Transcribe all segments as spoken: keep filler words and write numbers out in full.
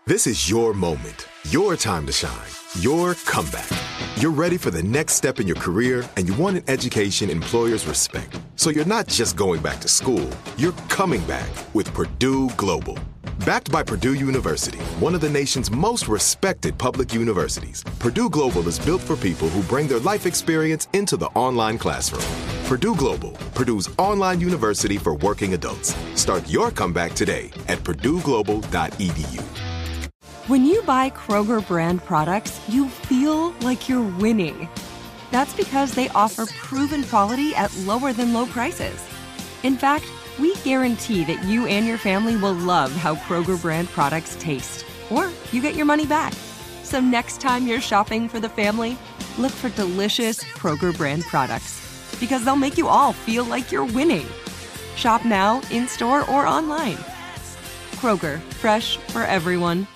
This is your moment, your time to shine, your comeback. You're ready for the next step in your career, and you want an education employers respect. So you're not just going back to school, you're coming back with Purdue Global. Backed by Purdue University, one of the nation's most respected public universities, Purdue Global is built for people who bring their life experience into the online classroom. Purdue Global, Purdue's online university for working adults. Start your comeback today at purdue global dot e d u. When you buy Kroger brand products, you feel like you're winning. That's because they offer proven quality at lower than low prices. In fact, we guarantee that you and your family will love how Kroger brand products taste, or you get your money back. So next time you're shopping for the family, look for delicious Kroger brand products, because they'll make you all feel like you're winning. Shop now, in-store, or online. Kroger, fresh for everyone.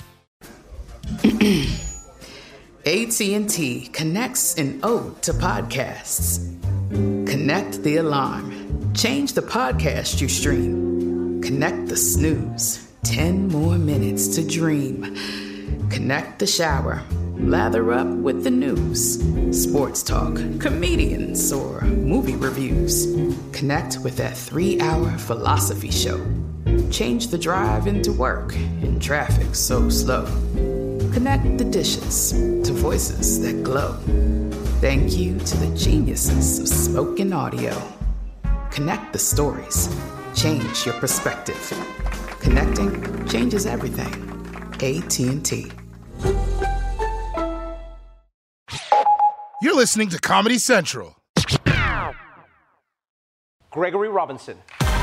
A T and T connects an ode to podcasts. Connect the alarm. Change the podcast you stream. Connect the snooze. Ten more minutes to dream. Connect the shower. Lather up with the news. Sports talk, comedians, or movie reviews. Connect with that three-hour philosophy show. Change the drive into work in traffic so slow. Connect the dishes to voices that glow. Thank you to the geniuses of spoken audio. Connect the stories. Change your perspective. Connecting changes everything. A T and T. You're listening to Comedy Central. Gregory Robinson.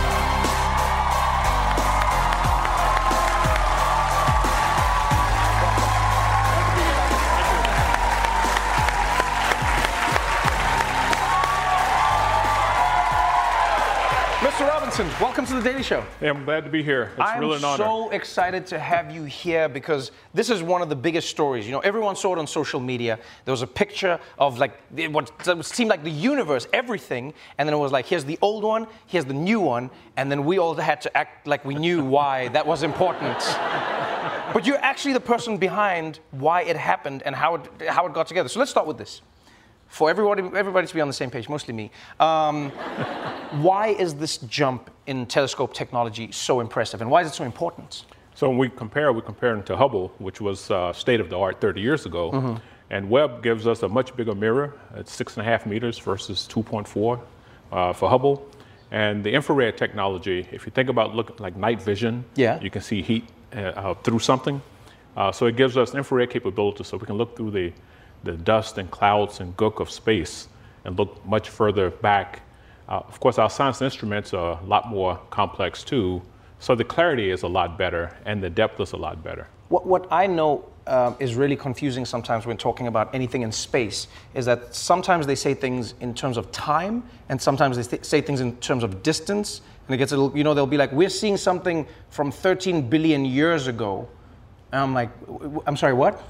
Mister Robinson, welcome to The Daily Show. Hey, I'm glad to be here. It's I'm really an honor. so excited to have you here because this is one of the biggest stories. You know, everyone saw it on social media. There was a picture of like what seemed like the universe, everything, and then it was like, here's the old one, here's the new one, and then we all had to act like we knew why that was important. But you're actually the person behind why it happened and how it how it got together. So let's start with this. For everybody, everybody to be on the same page, mostly me. Um, why is this jump in telescope technology so impressive, and why is it so important? So when we compare, we compare it to Hubble, which was uh, state of the art thirty years ago, mm-hmm. and Webb gives us a much bigger mirror. It's six and a half meters versus two point four uh, for Hubble. And the infrared technology, if you think about look like night vision, yeah. you can see heat uh, through something. Uh, so it gives us infrared capability, so we can look through the the dust and clouds and gook of space and look much further back. Uh, of course, our science instruments are a lot more complex too, so the clarity is a lot better and the depth is a lot better. What, what I know uh, is really confusing sometimes when talking about anything in space is that sometimes they say things in terms of time and sometimes they th- say things in terms of distance, and it gets a little, you know, they'll be like, we're seeing something from thirteen billion years ago. And I'm like, I'm sorry, what?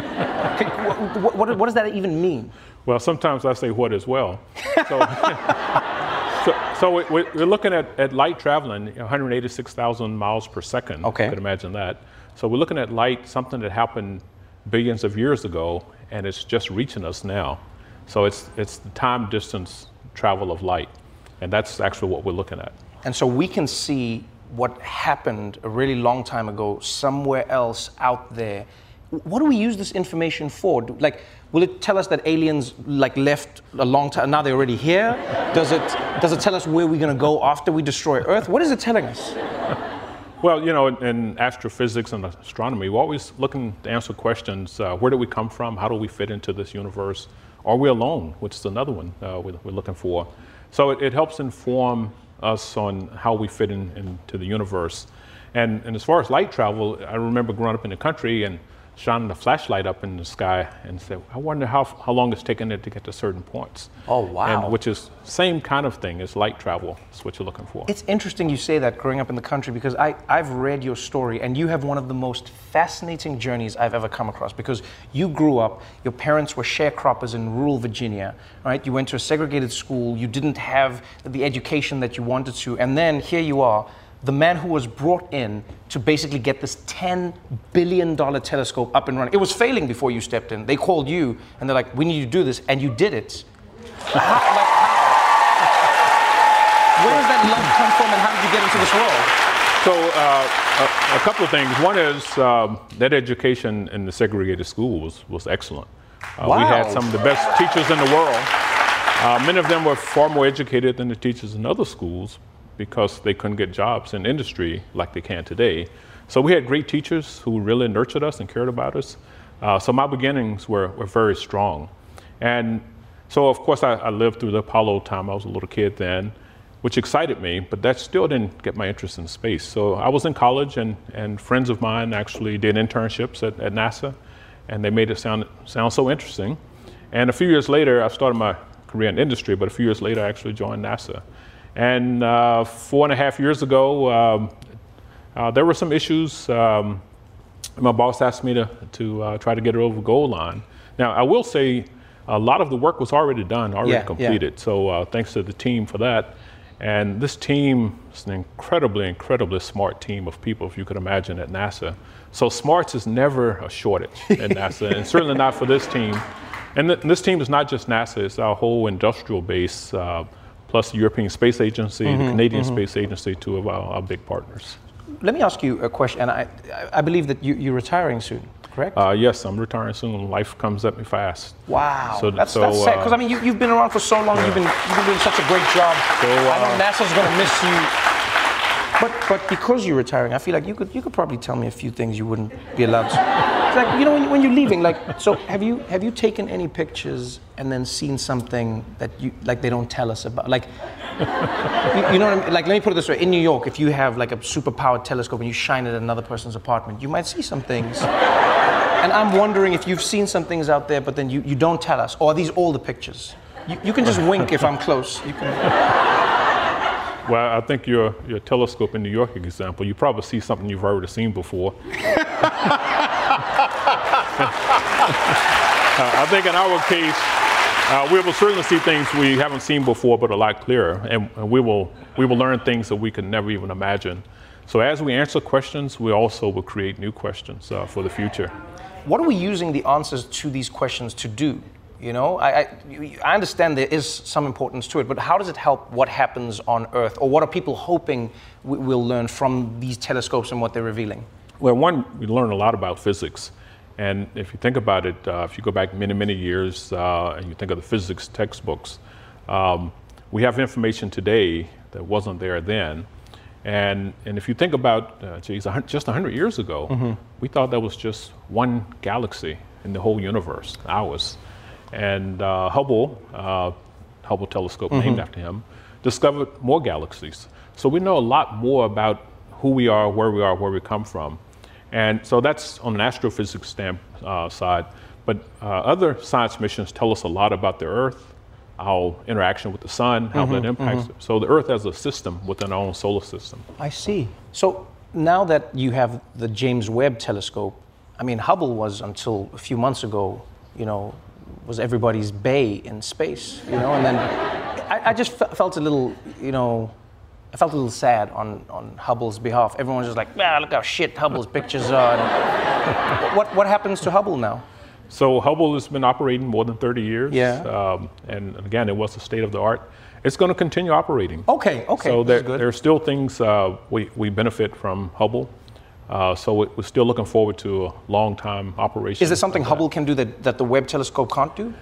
what, what, what does that even mean? Well, sometimes I say what as well. So, so, so we're, we're looking at, at light traveling one hundred eighty-six thousand miles per second. Okay. You could imagine that. So we're looking at light, something that happened billions of years ago, and it's just reaching us now. So it's it's the time distance travel of light, and that's actually what we're looking at. And so we can see what happened a really long time ago somewhere else out there. What do we use this information for? Do, like, will it tell us that aliens like left a long time? Now they're already here. Does it does it tell us where we're going to go after we destroy Earth? What is it telling us? Well, you know, in, in astrophysics and astronomy, we're always looking to answer questions: uh, where do we come from? How do we fit into this universe? Are we alone? Which is another one uh, we're, we're looking for. So it, it helps inform us on how we fit in, into the universe. And, and as far as light travel, I remember growing up in the country and shining the flashlight up in the sky and said, I wonder how how long it's taken it to get to certain points. Oh, wow. And which is same kind of thing as light travel. That's what you're looking for. It's interesting you say that growing up in the country because I, I've read your story and you have one of the most fascinating journeys I've ever come across because you grew up, your parents were sharecroppers in rural Virginia, right? You went to a segregated school, you didn't have the education that you wanted to, and then here you are, the man who was brought in to basically get this ten billion dollars telescope up and running. It was failing before you stepped in. They called you and they're like, we need you to do this, and you did it. How, like, how? Where does that love come from, and how did you get into this role? So uh, a, a couple of things. One is um, that education in the segregated school was, was excellent. Uh, wow. We had some of the best teachers in the world. Uh, many of them were far more educated than the teachers in other schools because they couldn't get jobs in industry like they can today. So we had great teachers who really nurtured us and cared about us. Uh, so my beginnings were, were very strong. And so, of course, I, I lived through the Apollo time. I was a little kid then, which excited me, but that still didn't get my interest in space. So I was in college, and, and friends of mine actually did internships at, at NASA, and they made it sound, sound so interesting. And a few years later, I started my career in industry, but a few years later, I actually joined NASA. And uh, four and a half years ago, um, uh, there were some issues. Um, my boss asked me to, to uh, try to get it over the goal line. Now, I will say a lot of the work was already done, already yeah, completed. Yeah. So uh, thanks to the team for that. And this team is an incredibly, incredibly smart team of people, if you could imagine, at NASA. So smarts is never a shortage at NASA, and certainly not for this team. And th- this team is not just NASA, it's our whole industrial base, uh, plus the European Space Agency, mm-hmm, the Canadian mm-hmm. Space Agency, two of our, our big partners. Let me ask you a question, and I, I believe that you, you're retiring soon, correct? Uh, yes, I'm retiring soon. Life comes at me fast. Wow, so, that's, so, that's sad, because uh, I mean, you, you've been around for so long, yeah. you've, been, you've been doing such a great job. So, uh, I know NASA's going to miss you. But but because you're retiring, I feel like you could you could probably tell me a few things you wouldn't be allowed to. It's like, you know, when, you, when you're leaving, like, so have you have you taken any pictures and then seen something that you, like, they don't tell us about? Like, you, you know what I mean? Like, let me put it this way. In New York, if you have, like, a super-powered telescope and you shine it at another person's apartment, you might see some things. And I'm wondering if you've seen some things out there, but then you, you don't tell us. Or are these all the pictures? You, you can just wink if I'm close. You can... Well, I think your your telescope in New York example, you probably see something you've already seen before. uh, I think in our case, uh, we will certainly see things we haven't seen before, but a lot clearer, and, and we will we will learn things that we could never even imagine. So as we answer questions, we also will create new questions uh, for the future. What are we using the answers to these questions to do? You know, I, I, I understand there is some importance to it, but how does it help what happens on Earth? Or what are people hoping we, we'll learn from these telescopes and what they're revealing? Well, one, we learn a lot about physics. And if you think about it, uh, if you go back many, many years uh, and you think of the physics textbooks, um, we have information today that wasn't there then. And, and if you think about, uh, geez, just one hundred years ago, mm-hmm. we thought that was just one galaxy in the whole universe, ours. And uh, Hubble, uh, Hubble telescope mm-hmm. named after him, discovered more galaxies. So we know a lot more about who we are, where we are, where we come from. And so that's on an astrophysics stamp, uh, side. But uh, other science missions tell us a lot about the Earth, our interaction with the sun, how mm-hmm, that impacts mm-hmm. it. So the Earth as a system within our own solar system. I see. So now that you have the James Webb telescope, I mean, Hubble was until a few months ago, you know, was everybody's bay in space, you know, and then I, I just fe- felt a little, you know, I felt a little sad on, on Hubble's behalf. Everyone was just like, ah, look how shit Hubble's pictures are. And what what happens to Hubble now? So Hubble has been operating more than thirty years. Yeah. Um, and again, it was the state of the art. It's going to continue operating. Okay, okay. So there, there are still things uh, we, we benefit from Hubble. Uh, so we're still looking forward to a long time operation. Is there something Hubble can do that, that the Webb telescope can't do?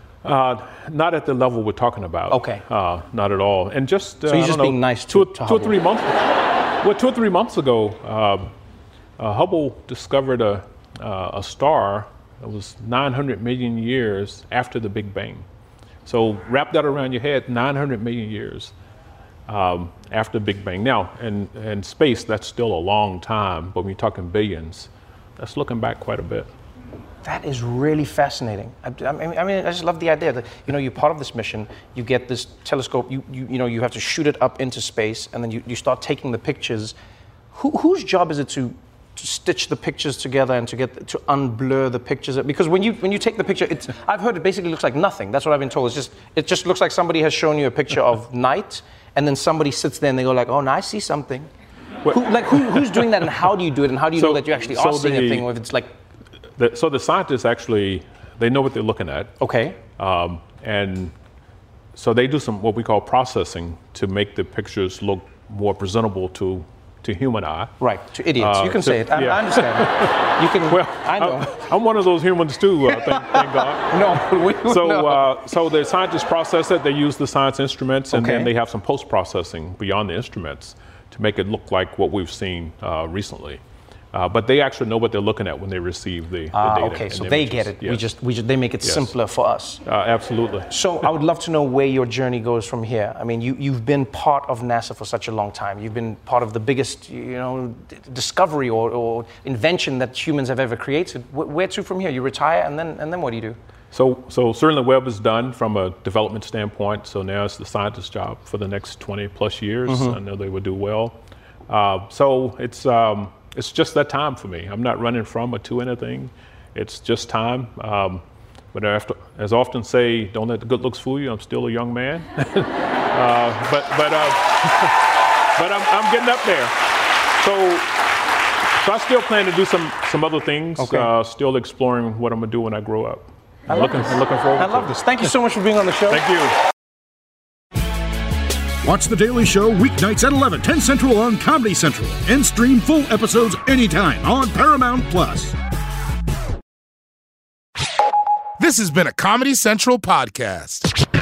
Uh, not at the level we're talking about. Okay. Uh, not at all. And just uh, so you're just know, being nice two, to, to two Hubble. or three months. Well, two or three months ago, uh, uh, Hubble discovered a uh, a star that was nine hundred million years after the Big Bang. So wrap that around your head. nine hundred million years. Um, after the Big Bang. Now, in, in space, that's still a long time, but when you're talking billions, that's looking back quite a bit. That is really fascinating. I, I, mean, I mean, I just love the idea that, you know, you're part of this mission, you get this telescope, you, you, you know, you have to shoot it up into space, and then you, you start taking the pictures. Who, whose job is it to, to stitch the pictures together and to get to unblur the pictures? Because when you when you take the picture, it's, I've heard it basically looks like nothing. That's what I've been told. It's just, it just looks like somebody has shown you a picture of night, and then somebody sits there and they go like, oh, now I see something. Who, like who, who's doing that, and how do you do it, and how do you so, know that you actually so are seeing the, a thing, or if it's like? The, so the scientists actually, they know what they're looking at. Okay. Um, and so they do some what we call processing to make the pictures look more presentable to to human eye. Right, to idiots. Uh, you can so, say it. I, yeah. I understand. You can. Well, I know. I'm, I'm one of those humans too. Uh, thank, thank God. No. We, So, no. uh, so the scientists process it. They use the science instruments, and Okay. then they have some post-processing beyond the instruments to make it look like what we've seen uh, recently. Uh, but they actually know what they're looking at when they receive the, the Ah, data. okay, and so the they images. get it. Yes. We just, we just, they make it Yes. simpler for us. Uh, absolutely. So I would love to know where your journey goes from here. I mean, you, you've been part of NASA for such a long time. You've been part of the biggest, you know, d- discovery or, or invention that humans have ever created. Wh- where to from here? You retire, and then, and then what do you do? So, so certainly Webb is done from a development standpoint. So now it's the scientist's job for the next twenty plus years. Mm-hmm. I know they will do well. Uh, so it's um, it's just that time for me. I'm not running from or to anything. It's just time. Um, but I have to, as I often say, don't let the good looks fool you. I'm still a young man. uh, but but uh, but I'm, I'm getting up there. So so I still plan to do some some other things. Okay. Uh, still exploring what I'm gonna do when I grow up. I I'm love looking, this. I'm looking forward I to love it. this. Thank you so much for being on the show. Thank you. Watch The Daily Show weeknights at eleven, ten Central on Comedy Central. And stream full episodes anytime on Paramount Plus. This has been a Comedy Central podcast.